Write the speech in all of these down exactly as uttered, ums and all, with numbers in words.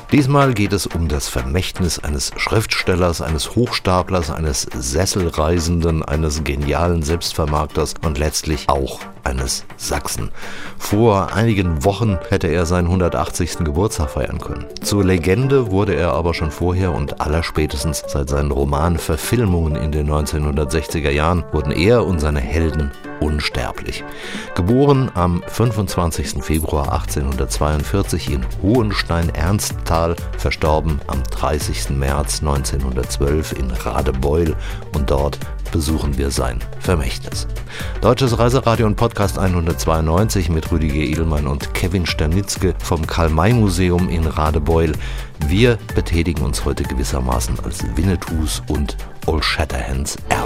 Diesmal geht es um das Vermächtnis eines Schriftstellers, eines Hochstaplers, eines Sesselreisenden, eines genialen Selbstvermarkters und letztlich auch eines Sachsen. Vor einigen Wochen hätte er seinen hundertachtzigsten Geburtstag feiern können. Zur Legende wurde er aber schon vorher und allerspätestens seit seinen Romanverfilmungen in den neunzehnhundertsechziger Jahren wurden er und seine Helden unsterblich. Geboren am fünfundzwanzigsten Februar achtzehnhundertzweiundvierzig in Hohenstein-Ernsthal, verstorben am dreißigsten März neunzehnhundertzwölf in Radebeul, und dort besuchen wir sein Vermächtnis. Deutsches Reiseradio und Podcast hundertzweiundneunzig mit Rüdiger Edelmann und Kevin Sternitzke vom Karl-May-Museum in Radebeul. Wir betätigen uns heute gewissermaßen als Winnetous und Old Shatterhands Erben.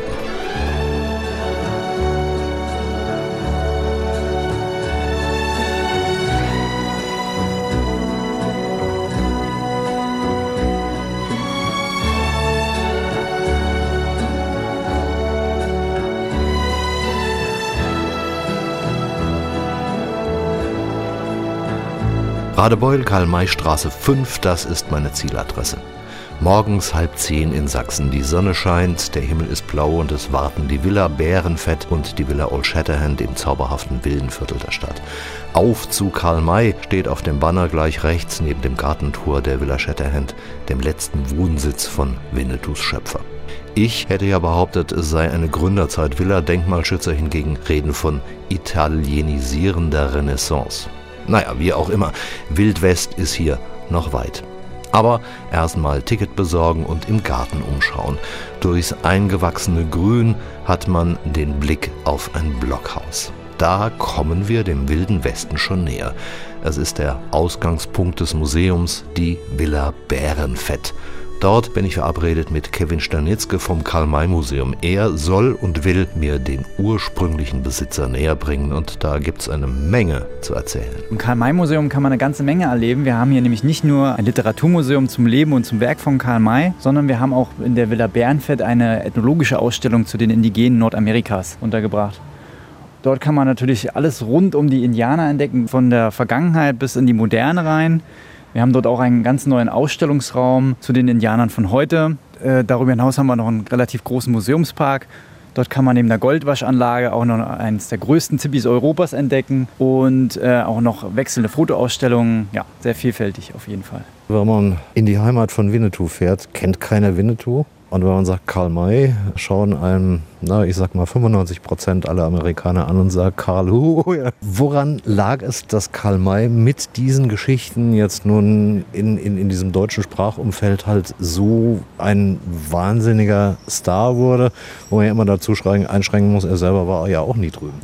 Radebeul, Karl-May-Straße fünf, das ist meine Zieladresse. Morgens halb zehn in Sachsen, die Sonne scheint, der Himmel ist blau und es warten die Villa Bärenfett und die Villa Old Shatterhand im zauberhaften Villenviertel der Stadt. Auf zu Karl-May steht auf dem Banner gleich rechts neben dem Gartentor der Villa Shatterhand, dem letzten Wohnsitz von Winnetous Schöpfer. Ich hätte ja behauptet, es sei eine Gründerzeit-Villa, Denkmalschützer hingegen reden von italienisierender Renaissance. Naja, wie auch immer, Wildwest ist hier noch weit. Aber erstmal Ticket besorgen und im Garten umschauen. Durchs eingewachsene Grün hat man den Blick auf ein Blockhaus. Da kommen wir dem Wilden Westen schon näher. Es ist der Ausgangspunkt des Museums, die Villa Bärenfett. Dort bin ich verabredet mit Kevin Sternitzke vom Karl-May-Museum. Er soll und will mir den ursprünglichen Besitzer näher bringen und da gibt es eine Menge zu erzählen. Im Karl-May-Museum kann man eine ganze Menge erleben. Wir haben hier nämlich nicht nur ein Literaturmuseum zum Leben und zum Werk von Karl May, sondern wir haben auch in der Villa Bärenfett eine ethnologische Ausstellung zu den Indigenen Nordamerikas untergebracht. Dort kann man natürlich alles rund um die Indianer entdecken, von der Vergangenheit bis in die Moderne rein. Wir haben dort auch einen ganz neuen Ausstellungsraum zu den Indianern von heute. Äh, darüber hinaus haben wir noch einen relativ großen Museumspark. Dort kann man neben der Goldwaschanlage auch noch eines der größten Zippis Europas entdecken und äh, auch noch wechselnde Fotoausstellungen. Ja, sehr vielfältig auf jeden Fall. Wenn man in die Heimat von Winnetou fährt, kennt keiner Winnetou. Und wenn man sagt Karl May, schauen einem, na, ich sag mal fünfundneunzig Prozent aller Amerikaner an und sagen Karl Hu. Woran lag es, dass Karl May mit diesen Geschichten jetzt nun in, in, in diesem deutschen Sprachumfeld halt so ein wahnsinniger Star wurde, wo man ja immer dazu einschränken muss, er selber war ja auch nie drüben.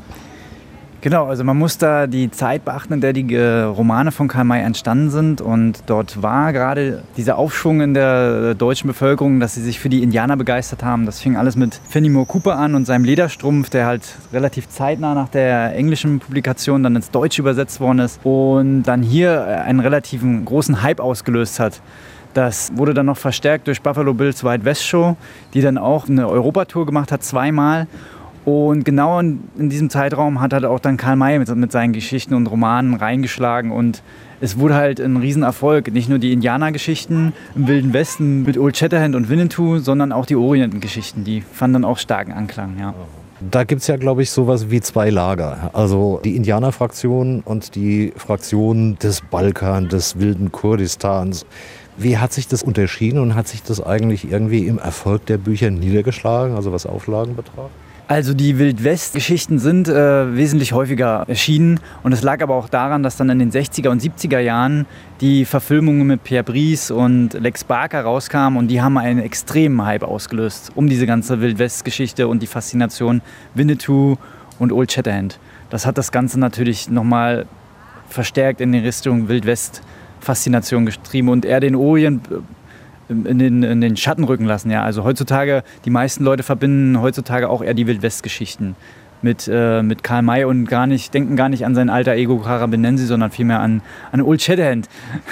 Genau, also man muss da die Zeit beachten, in der die äh, Romane von Karl May entstanden sind. Und dort war gerade dieser Aufschwung in der deutschen Bevölkerung, dass sie sich für die Indianer begeistert haben. Das fing alles mit Fenimore Cooper an und seinem Lederstrumpf, der halt relativ zeitnah nach der englischen Publikation dann ins Deutsche übersetzt worden ist und dann hier einen relativ großen Hype ausgelöst hat. Das wurde dann noch verstärkt durch Buffalo Bills Wild West Show, die dann auch eine Europatour gemacht hat, zweimal. Und genau in, in diesem Zeitraum hat halt auch dann Karl May mit, mit seinen Geschichten und Romanen reingeschlagen und es wurde halt ein Riesenerfolg. Nicht nur die Indianergeschichten im Wilden Westen mit Old Shatterhand und Winnetou, sondern auch die Orientengeschichten, die fanden dann auch starken Anklang, ja. Da gibt es ja, glaube ich, sowas wie zwei Lager. Also die Indianerfraktion und die Fraktion des Balkan, des wilden Kurdistans. Wie hat sich das unterschieden und hat sich das eigentlich irgendwie im Erfolg der Bücher niedergeschlagen, also was Auflagen betraf? Also die Wild-West-Geschichten sind äh, wesentlich häufiger erschienen und es lag aber auch daran, dass dann in den sechziger und siebziger Jahren die Verfilmungen mit Pierre Brice und Lex Barker rauskamen und die haben einen extremen Hype ausgelöst um diese ganze Wild-West-Geschichte und die Faszination Winnetou und Old Shatterhand. Das hat das Ganze natürlich nochmal verstärkt in die Richtung Wild-West-Faszination getrieben und eher den Orient In den, in den Schatten rücken lassen. Ja. Also heutzutage, die meisten Leute verbinden heutzutage auch eher die Wild-West-Geschichten mit, äh, mit Karl May und gar nicht, denken gar nicht an sein alter Ego Kara Benensi, sondern vielmehr an, an Old Shatterhand.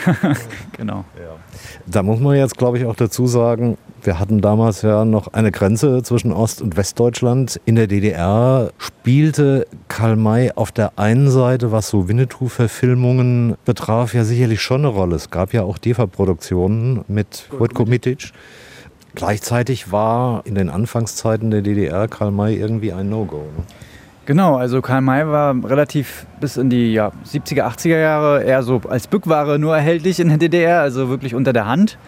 Genau. Ja. Da muss man jetzt, glaube ich, auch dazu sagen, wir hatten damals ja noch eine Grenze zwischen Ost- und Westdeutschland. In der D D R spielte Karl May auf der einen Seite, was so Winnetou-Verfilmungen betraf, ja sicherlich schon eine Rolle. Es gab ja auch D E F A-Produktionen mit Wojtko Mitic. Gleichzeitig war in den Anfangszeiten der D D R Karl May irgendwie ein No-Go. Ne? Genau, also Karl May war relativ bis in die ja, siebziger, achtziger Jahre eher so als Bückware nur erhältlich in der D D R, also wirklich unter der Hand.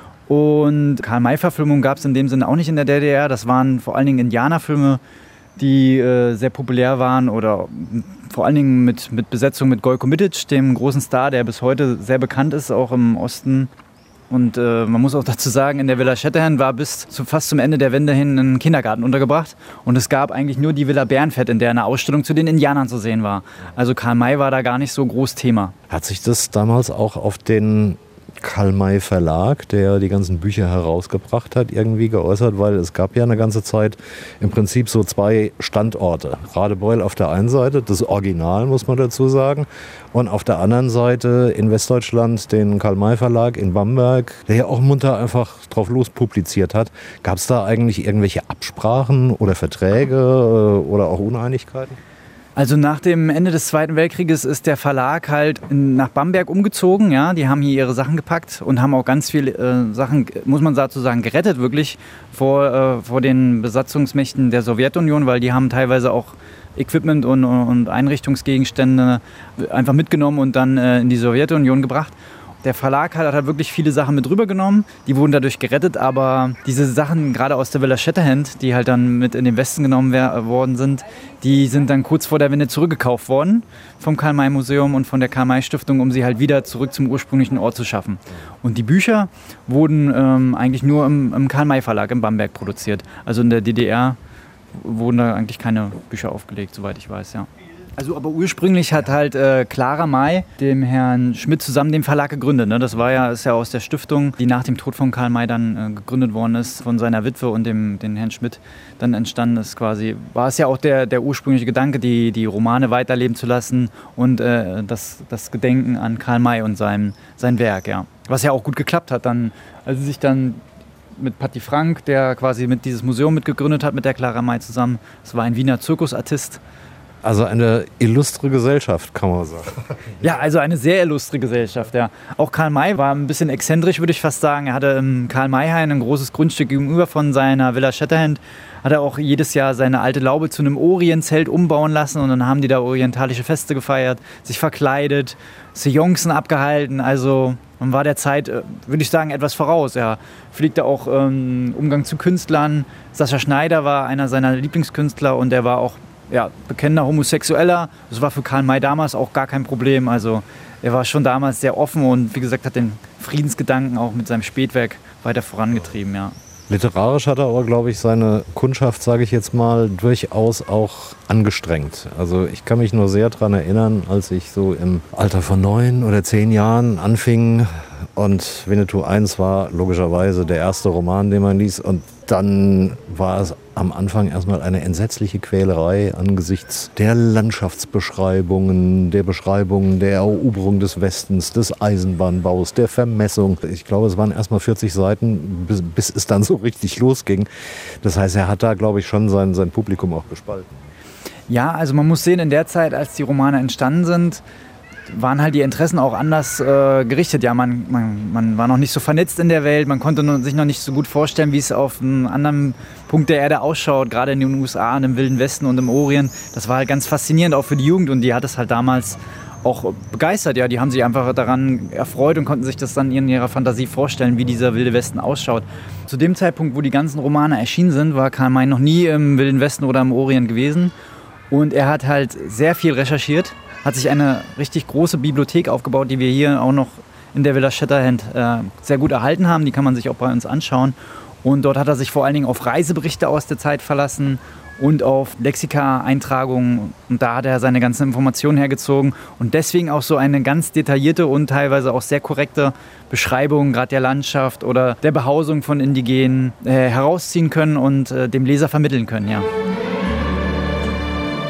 Und Karl-May-Verfilmungen gab es in dem Sinne auch nicht in der D D R. Das waren vor allen Dingen Indianerfilme, die äh, sehr populär waren oder vor allen Dingen mit, mit Besetzung mit Gojko Mitic, dem großen Star, der bis heute sehr bekannt ist, auch im Osten. Und äh, man muss auch dazu sagen, in der Villa Shatterhand war bis zu, fast zum Ende der Wende hin ein Kindergarten untergebracht. Und es gab eigentlich nur die Villa Bärenfett, in der eine Ausstellung zu den Indianern zu sehen war. Also Karl May war da gar nicht so groß Thema. Hat sich das damals auch auf den Karl May Verlag, der die ganzen Bücher herausgebracht hat, irgendwie geäußert, weil es gab ja eine ganze Zeit im Prinzip so zwei Standorte. Radebeul auf der einen Seite, das Original muss man dazu sagen, und auf der anderen Seite in Westdeutschland den Karl May Verlag in Bamberg, der ja auch munter einfach drauf los publiziert hat. Gab es da eigentlich irgendwelche Absprachen oder Verträge oder auch Uneinigkeiten? Also nach dem Ende des Zweiten Weltkrieges ist der Verlag halt nach Bamberg umgezogen. Ja? Die haben hier ihre Sachen gepackt und haben auch ganz viele äh, Sachen, muss man dazu sagen, gerettet wirklich vor, äh, vor den Besatzungsmächten der Sowjetunion, weil die haben teilweise auch Equipment und, und Einrichtungsgegenstände einfach mitgenommen und dann äh, in die Sowjetunion gebracht. Der Verlag hat halt wirklich viele Sachen mit rübergenommen, die wurden dadurch gerettet, aber diese Sachen, gerade aus der Villa Shatterhand, die halt dann mit in den Westen genommen wer- worden sind, die sind dann kurz vor der Wende zurückgekauft worden vom Karl-May-Museum und von der Karl-May-Stiftung, um sie halt wieder zurück zum ursprünglichen Ort zu schaffen. Und die Bücher wurden ähm, eigentlich nur im, im Karl-May-Verlag in Bamberg produziert. Also in der D D R wurden da eigentlich keine Bücher aufgelegt, soweit ich weiß, ja. Also aber ursprünglich hat halt äh, Clara May dem Herrn Schmidt zusammen den Verlag gegründet. Ne? Das war ja, ist ja aus der Stiftung, die nach dem Tod von Karl May dann äh, gegründet worden ist, von seiner Witwe und dem den Herrn Schmidt dann entstanden ist quasi. War es ja auch der, der ursprüngliche Gedanke, die, die Romane weiterleben zu lassen und äh, das, das Gedenken an Karl May und sein, sein Werk. Ja. Was ja auch gut geklappt hat, dann, als sie sich dann mit Patti Frank, der quasi mit dieses Museum mitgegründet hat, mit der Clara May zusammen. Das war ein Wiener Zirkusartist. Also eine illustre Gesellschaft, kann man sagen. Ja, also eine sehr illustre Gesellschaft, ja. Auch Karl May war ein bisschen exzentrisch, würde ich fast sagen. Er hatte im Karl-May-Hain ein großes Grundstück gegenüber von seiner Villa Shatterhand. Hat er auch jedes Jahr seine alte Laube zu einem Orientzelt umbauen lassen und dann haben die da orientalische Feste gefeiert, sich verkleidet, Seancen abgehalten. Also man war der Zeit, würde ich sagen, etwas voraus. Er pflegte auch ähm, Umgang zu Künstlern. Sascha Schneider war einer seiner Lieblingskünstler und er war auch ja, bekennender Homosexueller. Das war für Karl May damals auch gar kein Problem. Also er war schon damals sehr offen und wie gesagt hat den Friedensgedanken auch mit seinem Spätwerk weiter vorangetrieben. Ja. Literarisch hat er aber, glaube ich, seine Kundschaft, sage ich jetzt mal, durchaus auch angestrengt. Also ich kann mich nur sehr daran erinnern, als ich so im Alter von neun oder zehn Jahren anfing und Winnetou eins war logischerweise der erste Roman, den man liest, und dann war es am Anfang erstmal eine entsetzliche Quälerei angesichts der Landschaftsbeschreibungen, der Beschreibungen der Eroberung des Westens, des Eisenbahnbaus, der Vermessung. Ich glaube, es waren erstmal vierzig Seiten, bis, bis es dann so richtig losging. Das heißt, er hat da, glaube ich, schon sein, sein Publikum auch gespalten. Ja, also man muss sehen, in der Zeit, als die Romane entstanden sind, waren halt die Interessen auch anders äh, gerichtet. Ja, man, man, man war noch nicht so vernetzt in der Welt, man konnte noch, sich noch nicht so gut vorstellen, wie es auf einem anderen Punkt der Erde ausschaut, gerade in den U S A, im Wilden Westen und im Orient. Das war halt ganz faszinierend auch für die Jugend und die hat es halt damals auch begeistert. Ja, die haben sich einfach daran erfreut und konnten sich das dann in ihrer Fantasie vorstellen, wie dieser Wilde Westen ausschaut. Zu dem Zeitpunkt, wo die ganzen Romane erschienen sind, war Karl May noch nie im Wilden Westen oder im Orient gewesen und er hat halt sehr viel recherchiert, hat sich eine richtig große Bibliothek aufgebaut, die wir hier auch noch in der Villa Shatterhand äh, sehr gut erhalten haben. Die kann man sich auch bei uns anschauen. Und dort hat er sich vor allen Dingen auf Reiseberichte aus der Zeit verlassen und auf Lexika-Eintragungen. Und da hat er seine ganzen Informationen hergezogen und deswegen auch so eine ganz detaillierte und teilweise auch sehr korrekte Beschreibung gerade der Landschaft oder der Behausung von Indigenen äh, herausziehen können und äh, dem Leser vermitteln können. Ja.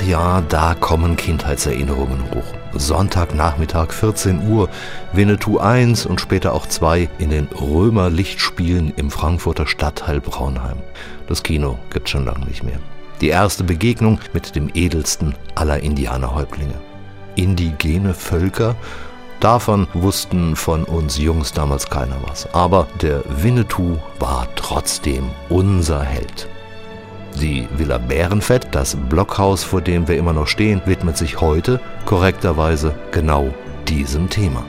ja, da kommen Kindheitserinnerungen hoch. Sonntagnachmittag vierzehn Uhr, Winnetou eins und später auch zwei in den Römer-Lichtspielen im Frankfurter Stadtteil Braunheim. Das Kino gibt's schon lange nicht mehr. Die erste Begegnung mit dem edelsten aller Indianerhäuptlinge. Indigene Völker? Davon wussten von uns Jungs damals keiner was. Aber der Winnetou war trotzdem unser Held. Die Villa Bärenfett, das Blockhaus, vor dem wir immer noch stehen, widmet sich heute korrekterweise genau diesem Thema.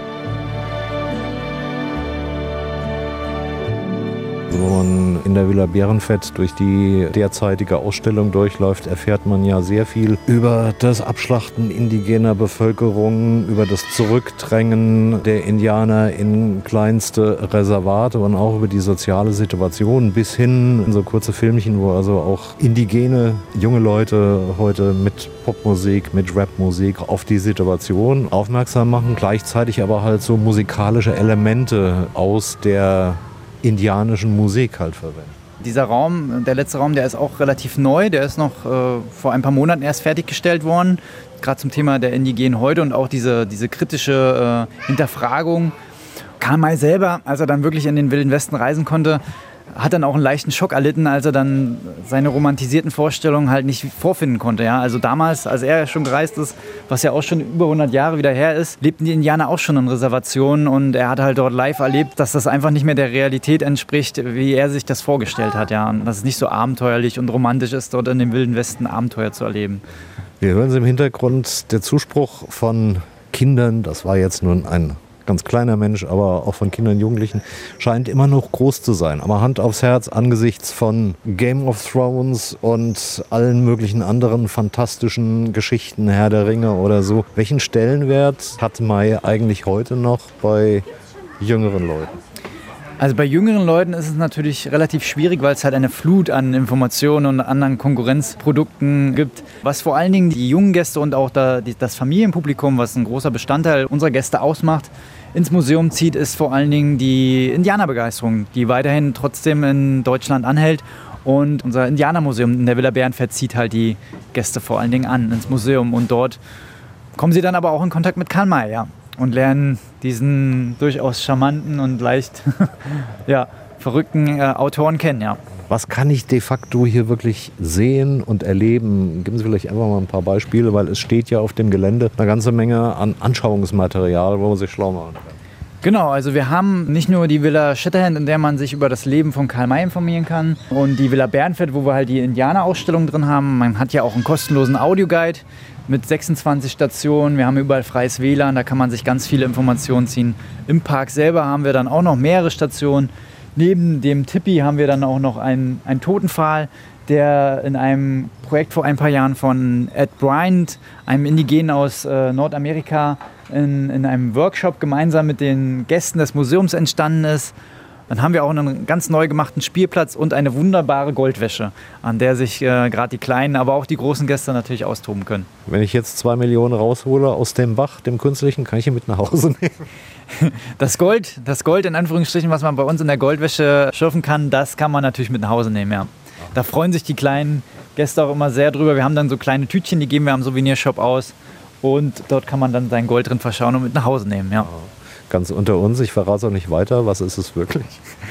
Wenn man in der Villa Bärenfett durch die derzeitige Ausstellung durchläuft, erfährt man ja sehr viel über das Abschlachten indigener Bevölkerung, über das Zurückdrängen der Indianer in kleinste Reservate und auch über die soziale Situation bis hin in so kurze Filmchen, wo also auch indigene junge Leute heute mit Popmusik, mit Rapmusik auf die Situation aufmerksam machen, gleichzeitig aber halt so musikalische Elemente aus der indianischen Musik halt verwenden. Dieser Raum, der letzte Raum, der ist auch relativ neu. Der ist noch äh, vor ein paar Monaten erst fertiggestellt worden. Gerade zum Thema der Indigenen heute und auch diese, diese kritische äh, Hinterfragung. Karl May selber, als er dann wirklich in den Wilden Westen reisen konnte, hat dann auch einen leichten Schock erlitten, als er dann seine romantisierten Vorstellungen halt nicht vorfinden konnte. Ja? Also damals, als er schon gereist ist, was ja auch schon über hundert Jahre wieder her ist, lebten die Indianer auch schon in Reservationen und er hat halt dort live erlebt, dass das einfach nicht mehr der Realität entspricht, wie er sich das vorgestellt hat. Ja? Und dass es nicht so abenteuerlich und romantisch ist, dort in dem Wilden Westen Abenteuer zu erleben. Wir hören Sie im Hintergrund der Zuspruch von Kindern, das war jetzt nun ein ganz kleiner Mensch, aber auch von Kindern und Jugendlichen, scheint immer noch groß zu sein. Aber Hand aufs Herz, angesichts von Game of Thrones und allen möglichen anderen fantastischen Geschichten, Herr der Ringe oder so, welchen Stellenwert hat May eigentlich heute noch bei jüngeren Leuten? Also bei jüngeren Leuten ist es natürlich relativ schwierig, weil es halt eine Flut an Informationen und anderen Konkurrenzprodukten gibt. Was vor allen Dingen die jungen Gäste und auch das Familienpublikum, was ein großer Bestandteil unserer Gäste ausmacht, ins Museum zieht, ist vor allen Dingen die Indianerbegeisterung, die weiterhin trotzdem in Deutschland anhält. Und unser Indianermuseum in der Villa Bärenfett zieht halt die Gäste vor allen Dingen an ins Museum. Und dort kommen sie dann aber auch in Kontakt mit Karl May, ja. Und lernen diesen durchaus charmanten und leicht ja, verrückten äh, Autoren kennen. Ja. Was kann ich de facto hier wirklich sehen und erleben? Geben Sie vielleicht einfach mal ein paar Beispiele, weil es steht ja auf dem Gelände eine ganze Menge an Anschauungsmaterial, wo man sich schlau machen kann. Genau, also wir haben nicht nur die Villa Shatterhand, in der man sich über das Leben von Karl May informieren kann, und die Villa Bärenfett, wo wir halt die Indianerausstellung drin haben. Man hat ja auch einen kostenlosen Audioguide mit sechsundzwanzig Stationen. Wir haben überall freies W L A N, da kann man sich ganz viele Informationen ziehen. Im Park selber haben wir dann auch noch mehrere Stationen. Neben dem Tipi haben wir dann auch noch einen, einen Totenpfahl, der in einem Projekt vor ein paar Jahren von Ed Bryant, einem Indigenen aus äh, Nordamerika, in, in einem Workshop gemeinsam mit den Gästen des Museums entstanden ist. Dann haben wir auch einen ganz neu gemachten Spielplatz und eine wunderbare Goldwäsche, an der sich äh, gerade die kleinen, aber auch die großen Gäste natürlich austoben können. Wenn ich jetzt zwei Millionen raushole aus dem Bach, dem künstlichen, kann ich ihn mit nach Hause nehmen? Das Gold, das Gold in Anführungsstrichen, was man bei uns in der Goldwäsche schürfen kann, das kann man natürlich mit nach Hause nehmen, ja. Da freuen sich die kleinen Gäste auch immer sehr drüber. Wir haben dann so kleine Tütchen, die geben wir am Souvenirshop aus. Und dort kann man dann sein Gold drin verschauen und mit nach Hause nehmen, ja. Ganz unter uns, ich verrate auch nicht weiter, was ist es wirklich?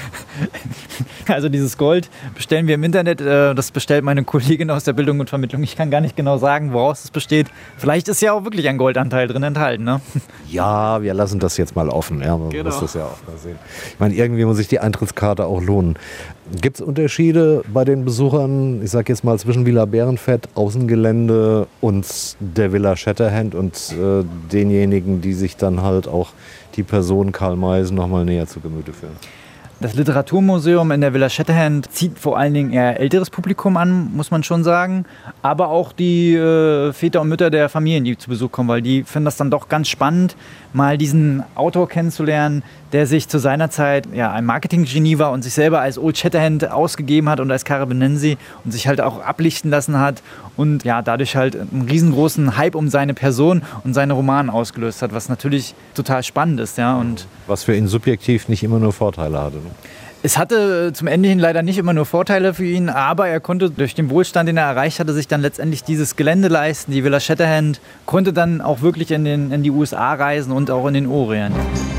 Also dieses Gold bestellen wir im Internet, das bestellt meine Kollegin aus der Bildung und Vermittlung. Ich kann gar nicht genau sagen, woraus es besteht. Vielleicht ist ja auch wirklich ein Goldanteil drin enthalten, ne? Ja, wir lassen das jetzt mal offen, ja, man genau. muss das ja auch mal sehen. Ich meine, irgendwie muss sich die Eintrittskarte auch lohnen. Gibt es Unterschiede bei den Besuchern, ich sag jetzt mal zwischen Villa Bärenfett, Außengelände und der Villa Shatterhand und äh, denjenigen, die sich dann halt auch die Person Karl Mays noch mal näher zu Gemüte führen? Das Literaturmuseum in der Villa Shatterhand zieht vor allen Dingen eher älteres Publikum an, muss man schon sagen. Aber auch die äh, Väter und Mütter der Familien, die zu Besuch kommen, weil die finden das dann doch ganz spannend, mal diesen Autor kennenzulernen, der sich zu seiner Zeit ja, ein Marketing-Genie war und sich selber als Old Shatterhand ausgegeben hat und als Carabinensi und sich halt auch ablichten lassen hat und ja, dadurch halt einen riesengroßen Hype um seine Person und seine Romane ausgelöst hat, was natürlich total spannend ist. Ja, und was für ihn subjektiv nicht immer nur Vorteile hatte. Ne? Es hatte zum Ende hin leider nicht immer nur Vorteile für ihn, aber er konnte durch den Wohlstand, den er erreicht hatte, sich dann letztendlich dieses Gelände leisten, die Villa Shatterhand, konnte dann auch wirklich in, den, in die U S A reisen und auch in den Orient.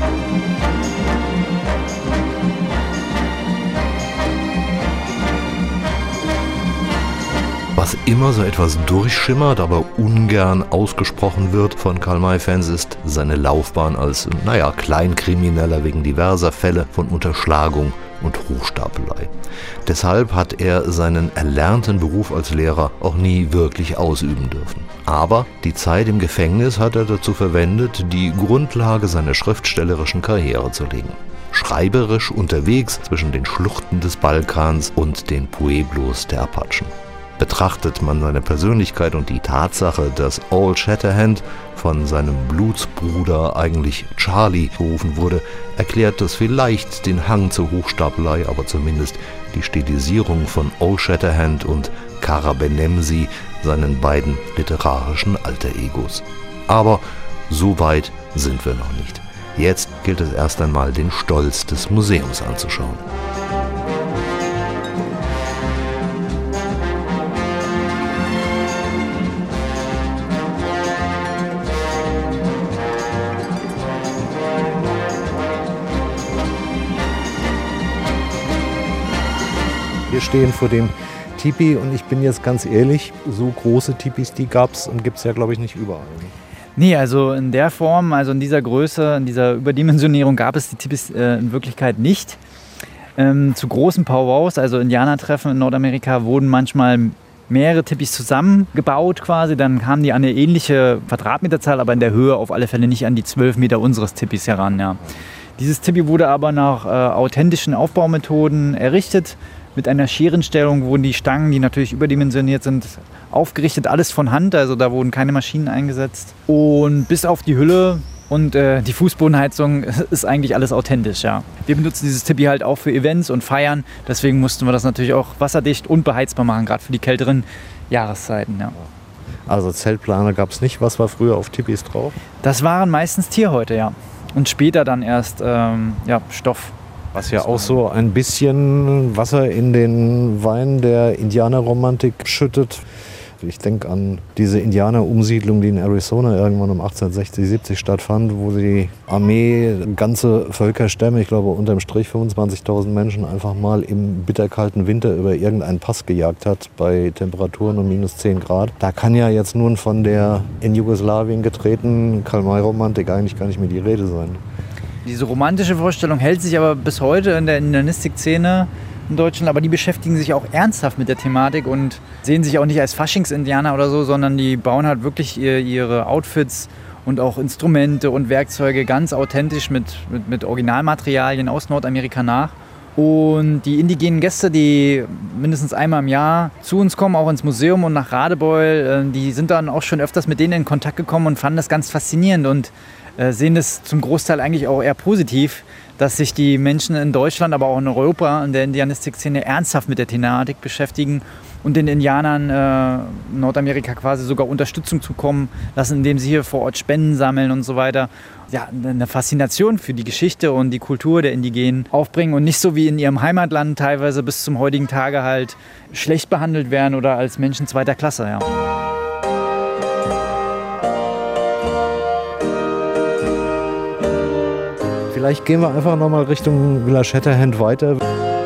Was immer so etwas durchschimmert, aber ungern ausgesprochen wird von Karl-May-Fans, ist seine Laufbahn als, naja, Kleinkrimineller wegen diverser Fälle von Unterschlagung und Hochstapelei. Deshalb hat er seinen erlernten Beruf als Lehrer auch nie wirklich ausüben dürfen. Aber die Zeit im Gefängnis hat er dazu verwendet, die Grundlage seiner schriftstellerischen Karriere zu legen. Schreiberisch unterwegs zwischen den Schluchten des Balkans und den Pueblos der Apachen. Betrachtet man seine Persönlichkeit und die Tatsache, dass Old Shatterhand von seinem Blutsbruder eigentlich Charlie gerufen wurde, erklärt das vielleicht den Hang zur Hochstapelei, aber zumindest die Stilisierung von Old Shatterhand und Kara Benemsi, seinen beiden literarischen Alter-Egos. Aber so weit sind wir noch nicht. Jetzt gilt es erst einmal, den Stolz des Museums anzuschauen. Wir stehen vor dem Tipi und ich bin jetzt ganz ehrlich, so große Tipis, die gab es und gibt es ja, glaube ich, nicht überall. Nee, also in der Form, also in dieser Größe, in dieser Überdimensionierung gab es die Tipis äh, in Wirklichkeit nicht. Ähm, zu großen Powwows, also Indianertreffen in Nordamerika, wurden manchmal mehrere Tipis zusammengebaut quasi. Dann kamen die an eine ähnliche Quadratmeterzahl, aber in der Höhe auf alle Fälle nicht an die zwölf Meter unseres Tipis heran. Ja. Dieses Tipi wurde aber nach äh, authentischen Aufbaumethoden errichtet. Mit einer Scherenstellung wurden die Stangen, die natürlich überdimensioniert sind, aufgerichtet. Alles von Hand, also da wurden keine Maschinen eingesetzt. Und bis auf die Hülle und äh, die Fußbodenheizung ist eigentlich alles authentisch. Ja. Wir benutzen dieses Tipi halt auch für Events und Feiern. Deswegen mussten wir das natürlich auch wasserdicht und beheizbar machen, gerade für die kälteren Jahreszeiten. Ja. Also Zeltplane gab es nicht. Was war früher auf Tipis drauf? Das waren meistens Tierhäute, ja. Und später dann erst ähm, ja, Stoff. Was ja auch so ein bisschen Wasser in den Wein der Indianerromantik schüttet. Ich denke an diese Indianerumsiedlung, die in Arizona irgendwann um achtzehnhundertsechzig, siebzig stattfand, wo die Armee ganze Völkerstämme, ich glaube unterm Strich fünfundzwanzigtausend Menschen, einfach mal im bitterkalten Winter über irgendeinen Pass gejagt hat bei Temperaturen um minus zehn Grad. Da kann ja jetzt nun von der in Jugoslawien getretenen Karl-May-Romantik eigentlich gar nicht mehr die Rede sein. Diese romantische Vorstellung hält sich aber bis heute in der Indianistik-Szene in Deutschland, aber die beschäftigen sich auch ernsthaft mit der Thematik und sehen sich auch nicht als Faschings-Indianer oder so, sondern die bauen halt wirklich ihr, ihre Outfits und auch Instrumente und Werkzeuge ganz authentisch mit, mit, mit Originalmaterialien aus Nordamerika nach. Und die indigenen Gäste, die mindestens einmal im Jahr zu uns kommen, auch ins Museum und nach Radebeul, die sind dann auch schon öfters mit denen in Kontakt gekommen und fanden das ganz faszinierend und sehen das zum Großteil eigentlich auch eher positiv, dass sich die Menschen in Deutschland, aber auch in Europa, in der Indianistik-Szene ernsthaft mit der Thematik beschäftigen und den Indianern äh, in Nordamerika quasi sogar Unterstützung zukommen lassen, indem sie hier vor Ort Spenden sammeln und so weiter. Ja, eine Faszination für die Geschichte und die Kultur der Indigenen aufbringen und nicht so wie in ihrem Heimatland teilweise bis zum heutigen Tage halt schlecht behandelt werden oder als Menschen zweiter Klasse. Ja. Vielleicht gehen wir einfach noch mal Richtung Villa Shatterhand weiter.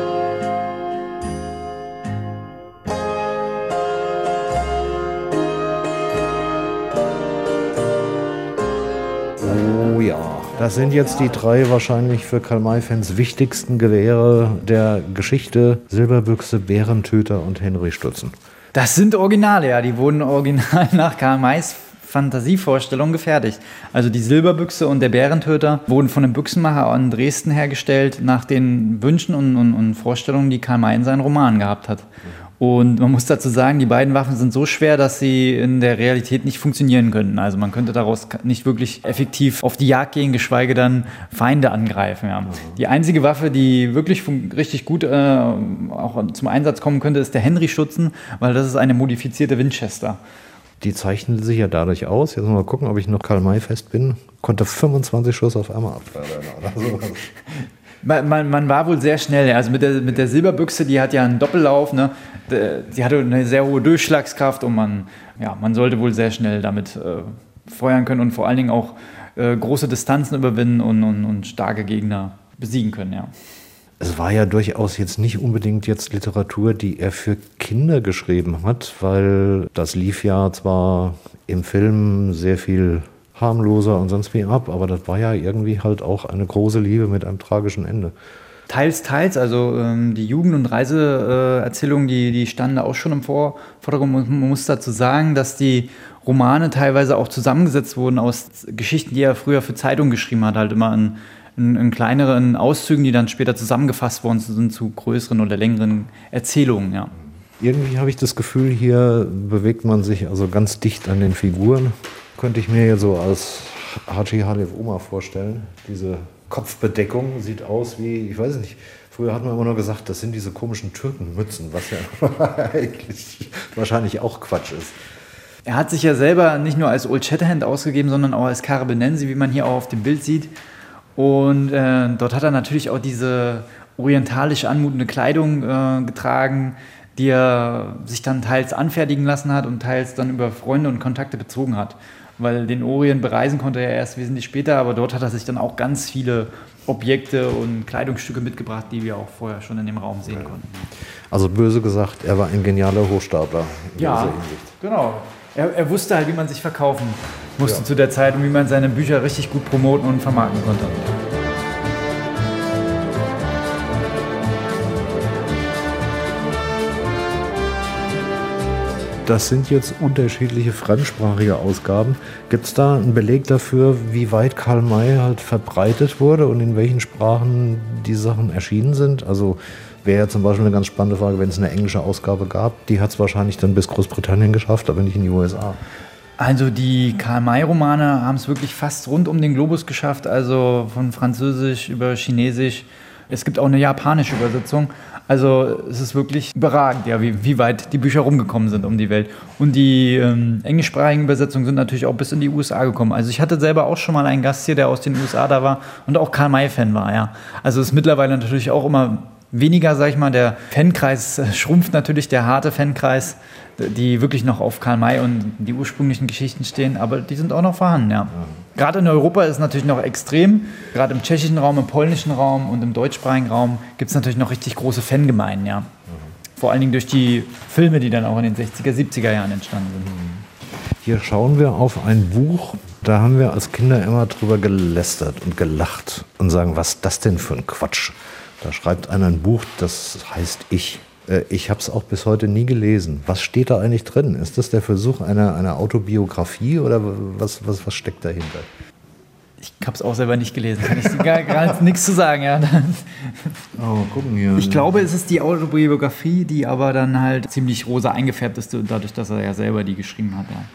Oh ja, das sind jetzt die drei wahrscheinlich für Karl-May-Fans wichtigsten Gewehre der Geschichte. Silberbüchse, Bärentöter und Henry Stutzen. Das sind Originale, ja. Die wurden original nach Karl-Mays Fantasievorstellung gefertigt. Also die Silberbüchse und der Bärentöter wurden von einem Büchsenmacher in Dresden hergestellt, nach den Wünschen und, und, und Vorstellungen, die Karl May in seinen Romanen gehabt hat. Und man muss dazu sagen, die beiden Waffen sind so schwer, dass sie in der Realität nicht funktionieren könnten. Also man könnte daraus nicht wirklich effektiv auf die Jagd gehen, geschweige dann Feinde angreifen. Ja. Die einzige Waffe, die wirklich richtig gut äh, auch zum Einsatz kommen könnte, ist der Henry Stutzen, weil das ist eine modifizierte Winchester. Die zeichnete sich ja dadurch aus. Jetzt mal gucken, ob ich noch Karl-May fest bin. Konnte fünfundzwanzig Schuss auf einmal abfeuern oder sowas. Man, man, man war wohl sehr schnell. Also mit der, mit der Silberbüchse, die hat ja einen Doppellauf. Ne? Die hatte eine sehr hohe Durchschlagskraft und man, ja, man sollte wohl sehr schnell damit äh, feuern können und vor allen Dingen auch äh, große Distanzen überwinden und, und, und starke Gegner besiegen können. Ja. Es war ja durchaus jetzt nicht unbedingt jetzt Literatur, die er für Kinder geschrieben hat, weil das lief ja zwar im Film sehr viel harmloser und sonst wie ab, aber das war ja irgendwie halt auch eine große Liebe mit einem tragischen Ende. Teils, teils, also ähm, die Jugend- und Reiseerzählungen, die, die standen da auch schon im Vor- Vordergrund. Man muss dazu sagen, dass die Romane teilweise auch zusammengesetzt wurden aus Geschichten, die er früher für Zeitungen geschrieben hat, halt immer in, in, in kleineren Auszügen, die dann später zusammengefasst worden sind zu größeren oder längeren Erzählungen, ja. Irgendwie habe ich das Gefühl, hier bewegt man sich also ganz dicht an den Figuren. Könnte ich mir hier so als Haji Halef Omar vorstellen. Diese Kopfbedeckung sieht aus wie, ich weiß nicht, früher hat man immer nur gesagt, das sind diese komischen Türkenmützen, was ja eigentlich wahrscheinlich auch Quatsch ist. Er hat sich ja selber nicht nur als Old Shatterhand ausgegeben, sondern auch als Karabenensi, wie man hier auch auf dem Bild sieht. Und äh, dort hat er natürlich auch diese orientalisch anmutende Kleidung äh, getragen, die er sich dann teils anfertigen lassen hat und teils dann über Freunde und Kontakte bezogen hat. Weil den Orient bereisen konnte er erst wesentlich später, aber dort hat er sich dann auch ganz viele Objekte und Kleidungsstücke mitgebracht, die wir auch vorher schon in dem Raum sehen konnten. Also böse gesagt, er war ein genialer Hochstapler in ja, dieser Hinsicht. Genau. Er, er wusste halt, wie man sich verkaufen musste ja. zu der Zeit und wie man seine Bücher richtig gut promoten und vermarkten konnte. Das sind jetzt unterschiedliche fremdsprachige Ausgaben. Gibt es da einen Beleg dafür, wie weit Karl May halt verbreitet wurde und in welchen Sprachen die Sachen erschienen sind? Also wäre ja zum Beispiel eine ganz spannende Frage, wenn es eine englische Ausgabe gab. Die hat es wahrscheinlich dann bis Großbritannien geschafft, aber nicht in die U S A. Also die Karl-May-Romane haben es wirklich fast rund um den Globus geschafft, also von Französisch über Chinesisch. Es gibt auch eine japanische Übersetzung. Also es ist wirklich überragend, ja, wie, wie weit die Bücher rumgekommen sind um die Welt. Und die ähm, englischsprachigen Übersetzungen sind natürlich auch bis in die U S A gekommen. Also ich hatte selber auch schon mal einen Gast hier, der aus den U S A da war und auch Karl-May-Fan war. Ja. Also es ist mittlerweile natürlich auch immer weniger, sag ich mal, der Fankreis schrumpft natürlich, der harte Fankreis, die wirklich noch auf Karl May und die ursprünglichen Geschichten stehen, aber die sind auch noch vorhanden, ja. Gerade in Europa ist es natürlich noch extrem, gerade im tschechischen Raum, im polnischen Raum und im deutschsprachigen Raum gibt es natürlich noch richtig große Fangemeinden, ja. Vor allen Dingen durch die Filme, die dann auch in den sechziger, siebziger Jahren entstanden sind. Hier schauen wir auf ein Buch, da haben wir als Kinder immer drüber gelästert und gelacht und sagen, was ist das denn für ein Quatsch? Da schreibt einer ein Buch, das heißt Ich. Ich habe es auch bis heute nie gelesen. Was steht da eigentlich drin? Ist das der Versuch einer, einer Autobiografie oder was, was, was steckt dahinter? Ich habe es auch selber nicht gelesen, kann ich gar, gar nichts zu sagen. Ja. Oh, gucken hier. Ich glaube, es ist die Autobiografie, die aber dann halt ziemlich rosa eingefärbt ist, dadurch, dass er ja selber die geschrieben hat. Ja.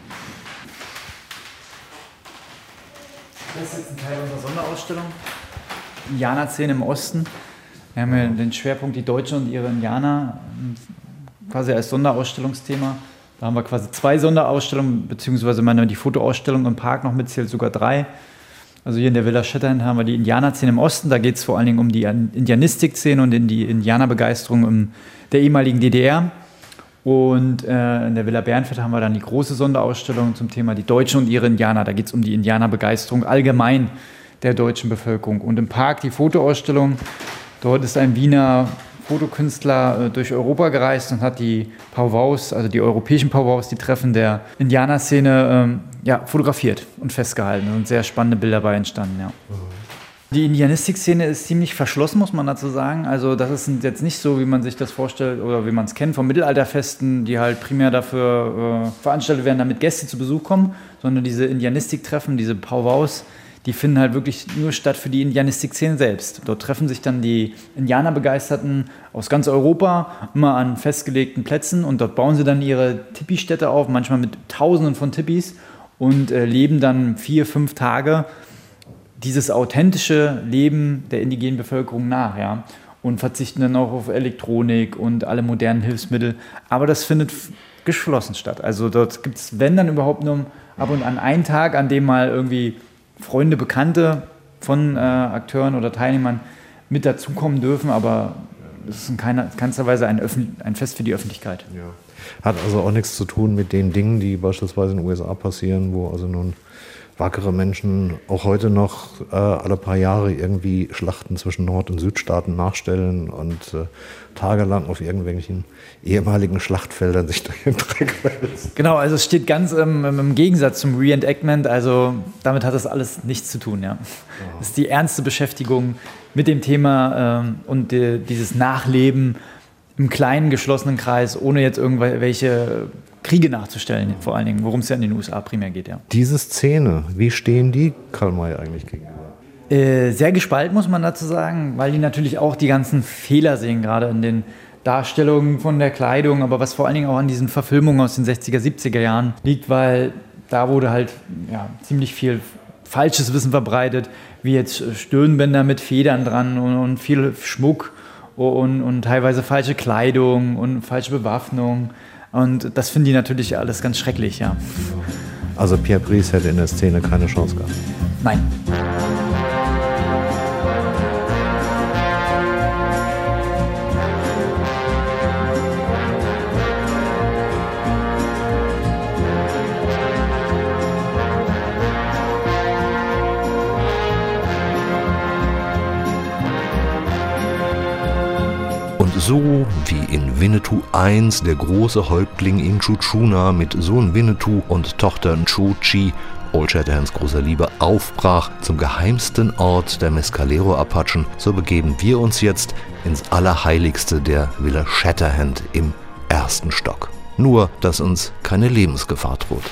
Das ist jetzt ein Teil unserer Sonderausstellung. Indianerszene im Osten. Wir haben ja den Schwerpunkt die Deutschen und ihre Indianer quasi als Sonderausstellungsthema. Da haben wir quasi zwei Sonderausstellungen, beziehungsweise meine, die Fotoausstellung im Park noch mitzählt, sogar drei. Also hier in der Villa Shatterhand haben wir die Indianerszene im Osten. Da geht es vor allen Dingen um die Indianistik-Szene und in die Indianerbegeisterung in der ehemaligen D D R. Und äh, in der Villa Bärenfeld haben wir dann die große Sonderausstellung zum Thema die Deutschen und ihre Indianer. Da geht es um die Indianerbegeisterung allgemein der deutschen Bevölkerung. Und im Park die Fotoausstellung. Dort ist ein Wiener Fotokünstler äh, durch Europa gereist und hat die Powwows, also die europäischen Powwows, die Treffen der Indianerszene, ähm, ja, fotografiert und festgehalten. Da sind sehr spannende Bilder dabei entstanden. Ja. Mhm. Die Indianistik-Szene ist ziemlich verschlossen, muss man dazu sagen. Also das ist jetzt nicht so, wie man sich das vorstellt oder wie man es kennt von Mittelalterfesten, die halt primär dafür äh, veranstaltet werden, damit Gäste zu Besuch kommen, sondern diese Indianistik-Treffen, diese Powwows, die finden halt wirklich nur statt für die Indianistik-Szene selbst. Dort treffen sich dann die Indianerbegeisterten aus ganz Europa immer an festgelegten Plätzen und dort bauen sie dann ihre Tipi-Städte auf, manchmal mit Tausenden von Tipis und äh, leben dann vier, fünf Tage dieses authentische Leben der indigenen Bevölkerung nach, ja, und verzichten dann auch auf Elektronik und alle modernen Hilfsmittel. Aber das findet geschlossen statt. Also dort gibt es, wenn dann überhaupt nur ab und an einen Tag, an dem mal irgendwie Freunde, Bekannte von äh, Akteuren oder Teilnehmern mit dazukommen dürfen, aber das ist in keiner, keinster Weise ein, ein Fest für die Öffentlichkeit. Ja. Hat also auch nichts zu tun mit den Dingen, die beispielsweise in den U S A passieren, wo also nun wackere Menschen auch heute noch äh, alle paar Jahre irgendwie Schlachten zwischen Nord- und Südstaaten nachstellen und äh, tagelang auf irgendwelchen ehemaligen Schlachtfeldern sich durch den Dreck wälzen. Genau, also es steht ganz ähm, im Gegensatz zum Reenactment, also damit hat das alles nichts zu tun. Ja. Ja. Das ist die ernste Beschäftigung mit dem Thema ähm, und die, dieses Nachleben im kleinen, geschlossenen Kreis, ohne jetzt irgendwelche Kriege nachzustellen, vor allen Dingen, worum es ja in den U S A primär geht. Ja. Diese Szene, wie stehen die Karl May eigentlich gegenüber? Äh, sehr gespalten, muss man dazu sagen, weil die natürlich auch die ganzen Fehler sehen, gerade in den Darstellungen von der Kleidung, aber was vor allen Dingen auch an diesen Verfilmungen aus den sechziger, siebziger Jahren liegt, weil da wurde halt ja, ziemlich viel falsches Wissen verbreitet, wie jetzt Stirnbänder mit Federn dran und, und viel Schmuck und, und teilweise falsche Kleidung und falsche Bewaffnung. Und das finden die natürlich alles ganz schrecklich, ja. Also Pierre Brice hätte in der Szene keine Chance gehabt? Nein. So wie in Winnetou eins der große Häuptling Inchu Tschuna mit Sohn Winnetou und Tochter Nchu-Chi, Old Shatterhands großer Liebe, aufbrach zum geheimsten Ort der Mescalero-Apachen, so begeben wir uns jetzt ins Allerheiligste der Villa Shatterhand im ersten Stock. Nur, dass uns keine Lebensgefahr droht.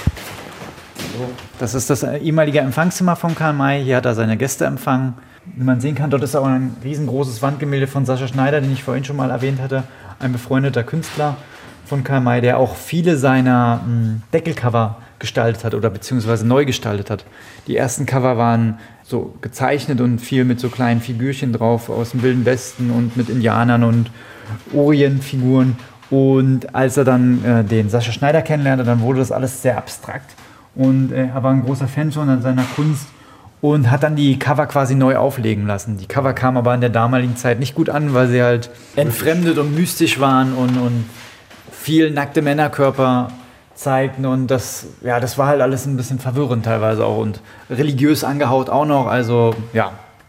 Das ist das ehemalige Empfangszimmer von Karl May. Hier hat er seine Gäste empfangen. Wie man sehen kann, dort ist auch ein riesengroßes Wandgemälde von Sascha Schneider, den ich vorhin schon mal erwähnt hatte. Ein befreundeter Künstler von Karl May, der auch viele seiner mh, Deckelcover gestaltet hat oder beziehungsweise neu gestaltet hat. Die ersten Cover waren so gezeichnet und viel mit so kleinen Figürchen drauf aus dem Wilden Westen und mit Indianern und Orientfiguren. Und als er dann äh, den Sascha Schneider kennenlernte, dann wurde das alles sehr abstrakt. Und äh, er war ein großer Fan schon seiner Kunst. Und hat dann die Cover quasi neu auflegen lassen. Die Cover kamen aber in der damaligen Zeit nicht gut an, weil sie halt entfremdet und mystisch waren und, und viel nackte Männerkörper zeigten. Und das, ja, das war halt alles ein bisschen verwirrend teilweise auch und religiös angehaucht auch noch. Also, ja.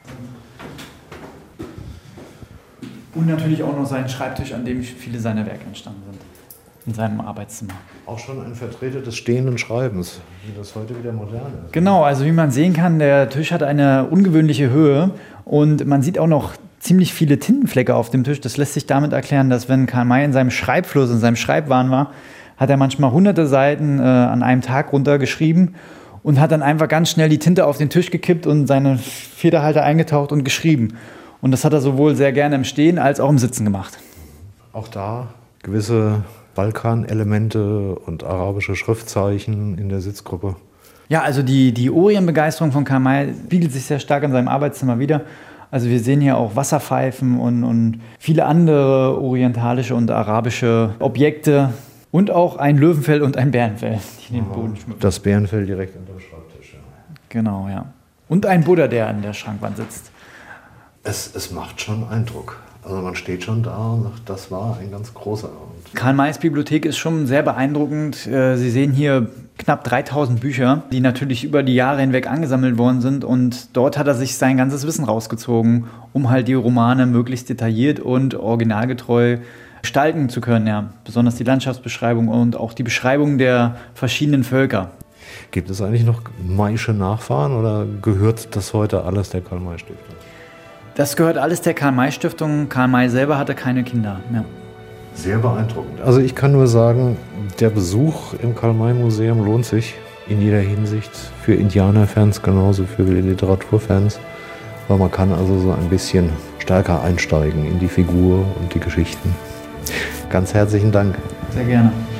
Und natürlich auch noch sein Schreibtisch, an dem viele seiner Werke entstanden sind. In seinem Arbeitszimmer. Auch schon ein Vertreter des stehenden Schreibens, wie das heute wieder modern ist. Genau, also wie man sehen kann, der Tisch hat eine ungewöhnliche Höhe und man sieht auch noch ziemlich viele Tintenflecke auf dem Tisch. Das lässt sich damit erklären, dass wenn Karl May in seinem Schreibfluss, in seinem Schreibwahn war, hat er manchmal hunderte Seiten äh, an einem Tag runtergeschrieben und hat dann einfach ganz schnell die Tinte auf den Tisch gekippt und seine Federhalter eingetaucht und geschrieben. Und das hat er sowohl sehr gerne im Stehen als auch im Sitzen gemacht. Auch da gewisse Balkan-Elemente und arabische Schriftzeichen in der Sitzgruppe. Ja, also die, die Orientbegeisterung von Karl May spiegelt sich sehr stark in seinem Arbeitszimmer wider. Also wir sehen hier auch Wasserpfeifen und, und viele andere orientalische und arabische Objekte und auch ein Löwenfell und ein Bärenfell, die den Boden schmücken. Das Bärenfell direkt unter dem Schreibtisch. Ja. Genau, ja. Und ein Buddha, der an der Schrankwand sitzt. Es, es macht schon Eindruck. Also man steht schon da und sagt, das war ein ganz großer Abend. Karl Mays Bibliothek ist schon sehr beeindruckend. Sie sehen hier knapp dreitausend Bücher, die natürlich über die Jahre hinweg angesammelt worden sind. Und dort hat er sich sein ganzes Wissen rausgezogen, um halt die Romane möglichst detailliert und originalgetreu gestalten zu können. Ja. Besonders die Landschaftsbeschreibung und auch die Beschreibung der verschiedenen Völker. Gibt es eigentlich noch Maysche Nachfahren oder gehört das heute alles der Karl-May-Stiftung? Das gehört alles der Karl-May-Stiftung. Karl May selber hatte keine Kinder. Ja. Sehr beeindruckend. Also ich kann nur sagen, der Besuch im Karl-May-Museum lohnt sich in jeder Hinsicht. Für Indianerfans genauso, für Literaturfans. Weil man kann also so ein bisschen stärker einsteigen in die Figur und die Geschichten. Ganz herzlichen Dank. Sehr gerne.